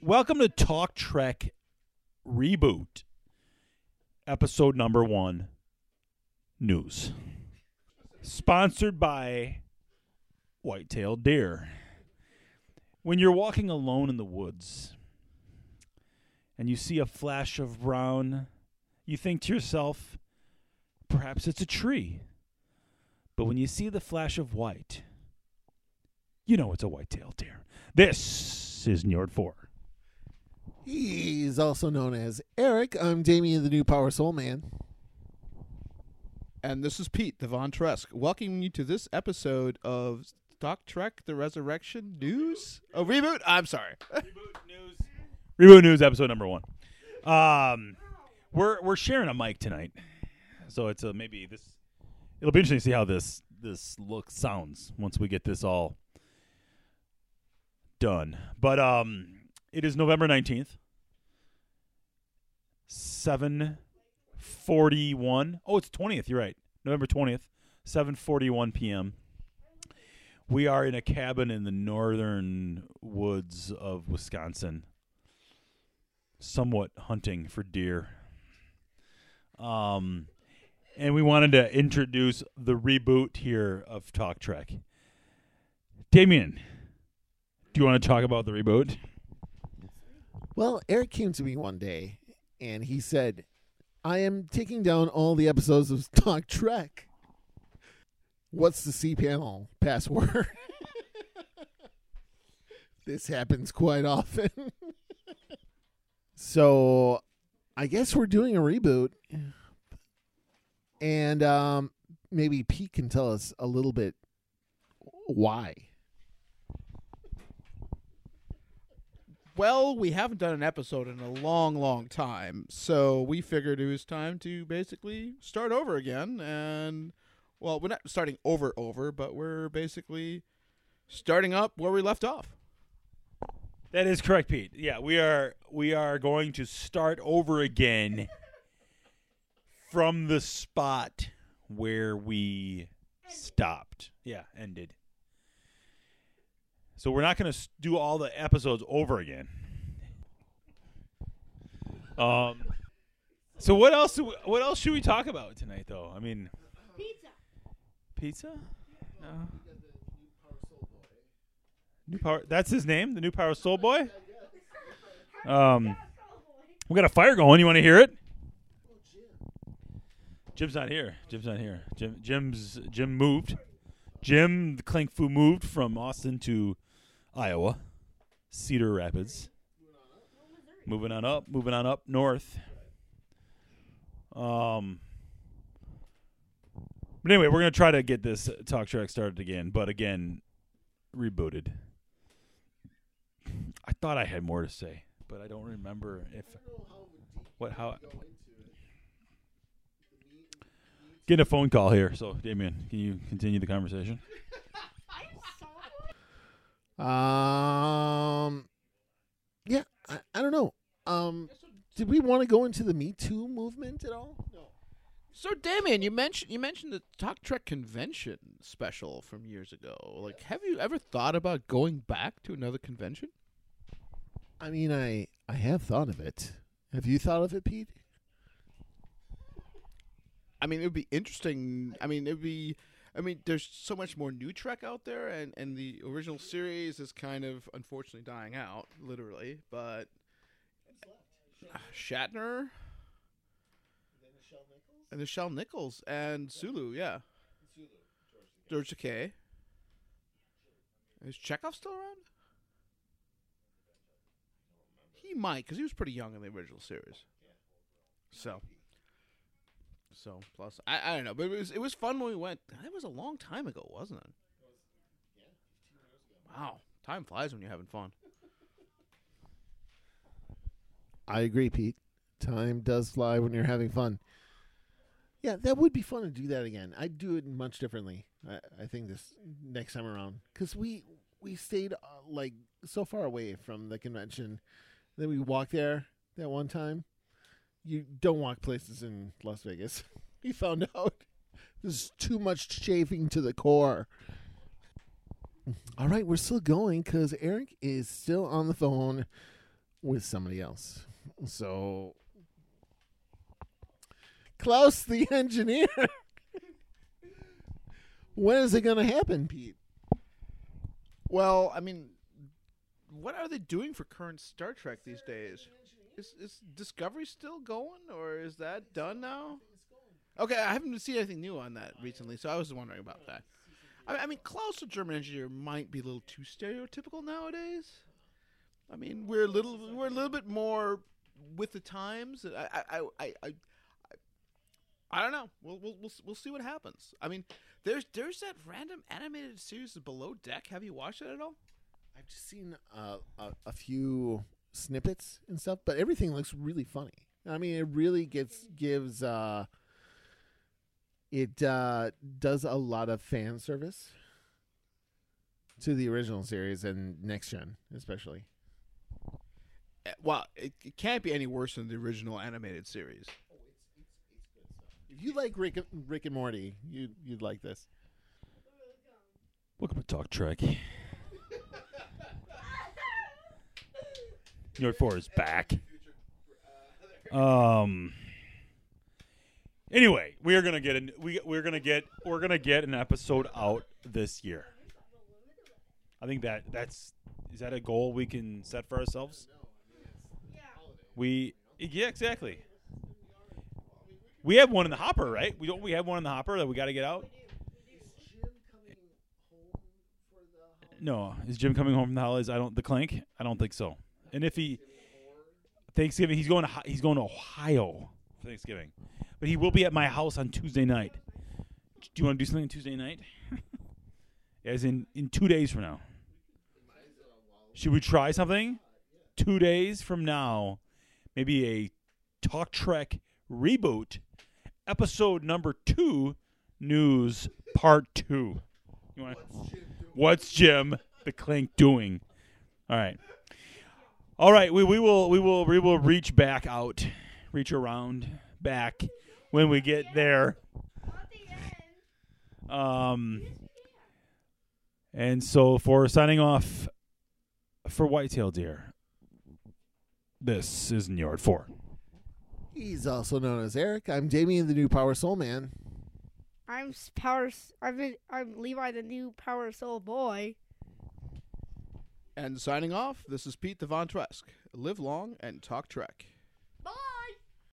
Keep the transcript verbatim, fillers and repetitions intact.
Welcome to Talk Trek Reboot, episode number one, news. Sponsored by White-tailed Deer. When you're walking alone in the woods and you see a flash of brown, you think to yourself, perhaps it's a tree. But when you see the flash of white, you know it's a white-tailed deer. This is Njord four. He's also known as Eric. I'm Damien, the new Power Soul Man. And this is Pete, the Von Tresk, welcoming you to this episode of Star Trek The Resurrection News? Oh, reboot? I'm sorry. Reboot news. Reboot news, episode number one. Um, we're we're sharing a mic tonight, so it's a maybe this. It'll be interesting to see how this this look sounds once we get this all done. But um, it is November nineteenth, seven forty-one. Oh, it's twentieth. You're right, November twentieth, seven forty-one p.m. We are in a cabin in the northern woods of Wisconsin, somewhat hunting for deer. Um, and we wanted to introduce the reboot here of Talk Trek. Damien, do you want to talk about the reboot? Well, Eric came to me one day, and he said, I am taking down all the episodes of Talk Trek. What's the cPanel password? This happens quite often. So, I guess we're doing a reboot. And um, maybe Pete can tell us a little bit why. Well, we haven't done an episode in a long, long time, so we figured it was time to basically start over again. And, well, we're not starting over, over, but we're basically starting up where we left off. That is correct, Pete. Yeah, we are we are going to start over again from the spot where we stopped. Yeah, ended. So we're not going to do all the episodes over again. Um. So what else? What else should we talk about tonight, though? I mean, Pizza. Pizza? No. New Power. That's his name, the new Power Soul Boy. Um, we got a fire going. You want to hear it? Jim's not here. Jim's not here. Jim. Jim's. Jim moved. Jim the Clink Fu moved from Austin to Iowa, Cedar Rapids. Moving on up. Moving on up north. Um. But anyway, we're gonna try to get this Talk Trek started again, but again, rebooted. I thought I had more to say, but I don't remember if what how. Getting a phone call here, so Damien, can you continue the conversation? Um, yeah, I, I don't know. Um, did we want to go into the Me Too movement at all? No. So, Damien, you mentioned you mentioned the Talk Trek convention special from years ago. Like, have you ever thought about going back to another convention? I mean, I I have thought of it. Have you thought of it, Pete? I mean, it would be interesting. I mean, it would be. I mean, there's so much more new Trek out there, and, and the original series is kind of unfortunately dying out, literally. But uh, Shatner and Nichelle Nichols and Sulu, yeah. George Takei. Is Chekhov still around? He might, because he was pretty young in the original series. So. So plus, I, I don't know, but it was it was fun when we went. It was a long time ago, wasn't it? Wow, time flies when you're having fun. I agree, Pete. Time does fly when you're having fun. Yeah, that would be fun to do that again. I'd do it much differently. I, I think this next time around, because we we stayed uh, like so far away from the convention. Then we walked there that one time. You don't walk places in Las Vegas. We found out there's too much chafing to the core. All right, we're still going because Eric is still on the phone with somebody else. So, Klaus the engineer. When is it going to happen, Pete? Well, I mean, what are they doing for current Star Trek these days? Is, is Discovery still going, or is that done now? Okay, I haven't seen anything new on that recently, so I was wondering about that. I, I mean, Klaus, the German engineer, might be a little too stereotypical nowadays. I mean, we're a little, we're a little bit more with the times. I, I, I, I, I, I don't know. We'll, we'll, we'll, we'll see what happens. I mean, there's, there's that random animated series of Below Deck. Have you watched it at all? I've just seen uh, a, a few snippets and stuff, but everything looks really funny. I mean, it really gets gives uh, it uh, does a lot of fan service to the original series and Next Gen, especially. Well, it, it can't be any worse than the original animated series. If you like Rick, Rick and Morty, you you'd like this. Welcome to Talk Trek. Nerd four is back. Um. Anyway, we are gonna get an, we we're gonna get we're gonna get an episode out this year. I think that that's is that a goal we can set for ourselves? We yeah exactly. We have one in the hopper, right? We don't. We have one in the hopper that we got to get out. No, is Jim coming home from the holidays? I don't. The Clank? I don't think so. And if he Thanksgiving, he's going to he's going to Ohio for Thanksgiving, but he will be at my house on Tuesday night. Do you want to do something on Tuesday night? As in in two days from now. Should we try something? Two days from now, maybe a Talk Trek reboot, episode number two, news part two. You want? What's Jim the Clank doing? All right. All right, we, we will we will we will reach back out, reach around back when we get there. Um, and so for signing off for Whitetail Deer, this is Nerd four. He's also known as Eric. I'm Damien, the new Power Soul Man. I'm s- Power. S- I'm in, I'm Levi, the new Power Soul Boy. And signing off, this is Pete the Von Tresk. Live long and talk Trek.